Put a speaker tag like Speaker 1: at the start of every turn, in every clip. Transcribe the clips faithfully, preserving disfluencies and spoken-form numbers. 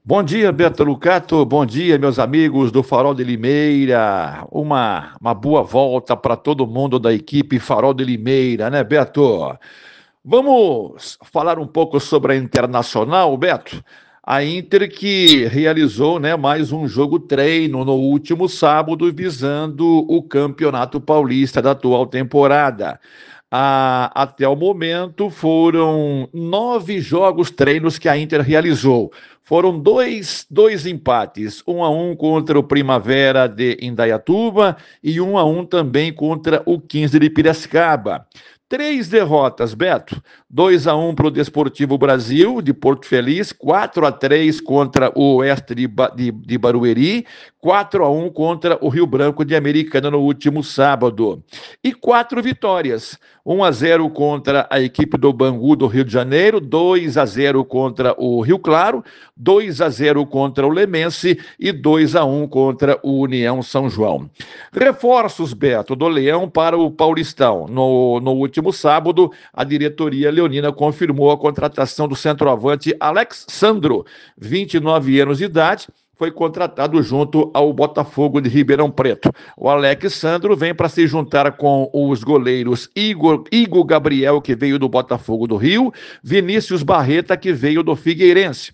Speaker 1: Bom dia, Beto Lucato. Bom dia, meus amigos do Farol de Limeira. Uma, uma boa volta para todo mundo da equipe Farol de Limeira, né, Beto? Vamos falar um pouco sobre a Internacional, Beto. A Inter que realizou, né, mais um jogo treino no último sábado, visando o Campeonato Paulista da atual temporada. Ah, até o momento foram nove jogos treinos que a Inter realizou. Foram dois, dois empates, um a um contra o Primavera de Indaiatuba e um a um também contra o quinze de Piracicaba. Três derrotas, Beto. dois a um para o Desportivo Brasil, de Porto Feliz, quatro a três contra o Oeste de, ba de, de Barueri, quatro a um contra o Rio Branco de Americana no último sábado. E quatro vitórias. um a zero contra a equipe do Bangu do Rio de Janeiro, dois a zero contra o Rio Claro, dois a zero contra o Lemense e dois a um contra o União São João. Reforços, Beto, do Leão para o Paulistão. No, no último sábado, a diretoria leonina confirmou a contratação do centroavante Alex Sandro, vinte e nove anos de idade, foi contratado junto ao Botafogo de Ribeirão Preto. O Alexandro vem para se juntar com os goleiros Igor, Igor Gabriel, que veio do Botafogo do Rio, Vinícius Barreta, que veio do Figueirense.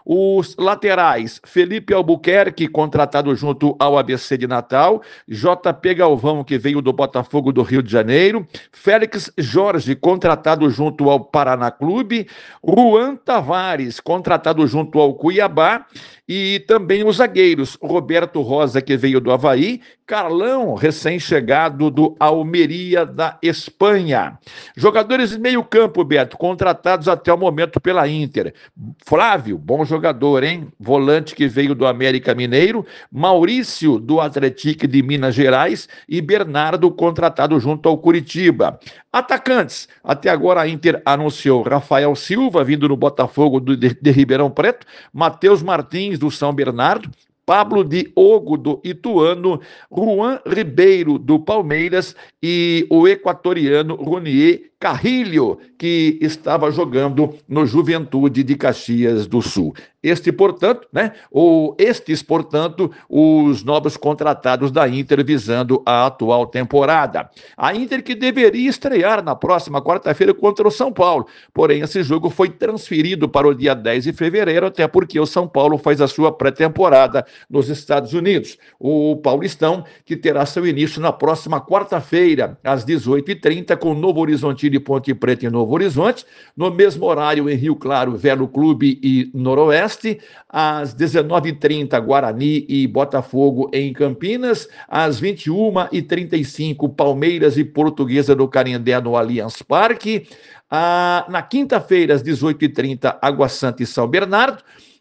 Speaker 1: Os laterais, Felipe Albuquerque, contratado junto ao A B C de Natal, J P Galvão, que veio do Botafogo do Rio de Janeiro, Félix Jorge, contratado junto ao Paraná Clube, Juan Tavares, contratado junto ao Cuiabá, e também os zagueiros, Roberto Rosa, que veio do Avaí, Carlão, recém-chegado do Almeria da Espanha. Jogadores de meio campo, Beto, contratados até o momento pela Inter. Flávio, bom jogador, hein? Volante que veio do América Mineiro, Maurício, do Atlético de Minas Gerais e Bernardo, contratado junto ao Curitiba. Atacantes, até agora a Inter anunciou Rafael Silva, vindo no Botafogo de, de Ribeirão Preto, Matheus Martins, do São Bernardo, Pablo Diogo, do Ituano, Juan Ribeiro, do Palmeiras e o equatoriano Ronier Carrilho, que estava jogando no Juventude de Caxias do Sul. Este, portanto, né, ou estes, portanto, os novos contratados da Inter visando a atual temporada. A Inter que deveria estrear na próxima quarta-feira contra o São Paulo, porém esse jogo foi transferido para o dia dez de fevereiro, até porque o São Paulo faz a sua pré-temporada nos Estados Unidos. O Paulistão, que terá seu início na próxima quarta-feira, às dezoito e trinta, com Novo Horizonte de Ponte Preta em Novo Horizonte, no mesmo horário em Rio Claro, Velo Clube e Noroeste, às dezenove e trinta, Guarani e Botafogo em Campinas, às vinte e uma e trinta e cinco, Palmeiras e Portuguesa do Canindé no Allianz Parque, ah, na quinta-feira, às dezoito e trinta, Água Santa e São Bernardo,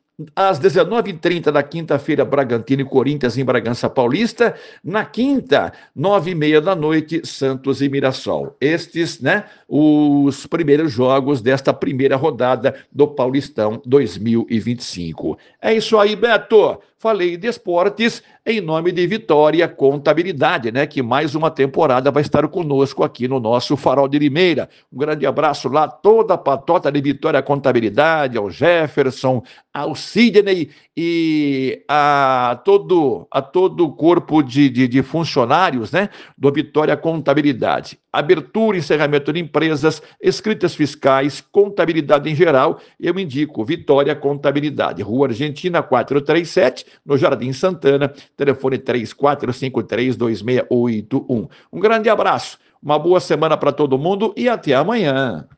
Speaker 1: às dezenove e trinta da quinta-feira, Bragantino e Corinthians em Bragança Paulista. Na quinta, nove e meia da noite, Santos e Mirassol. Estes, né, os primeiros jogos desta primeira rodada do Paulistão dois mil e vinte e cinco. É isso aí, Beto. Falei de esportes em nome de Vitória Contabilidade, né? Que mais uma temporada vai estar conosco aqui no nosso Farol de Limeira. Um grande abraço lá, toda a patota de Vitória Contabilidade, ao Jefferson, ao Sidney e a todo a todo o corpo de, de, de funcionários, né? Do Vitória Contabilidade. Abertura e encerramento de empresas, escritas fiscais, contabilidade em geral, eu indico Vitória Contabilidade, Rua Argentina quatrocentos e trinta e sete, no Jardim Santana, telefone três quatro cinco três, dois seis oito um. Um grande abraço, uma boa semana para todo mundo e até amanhã.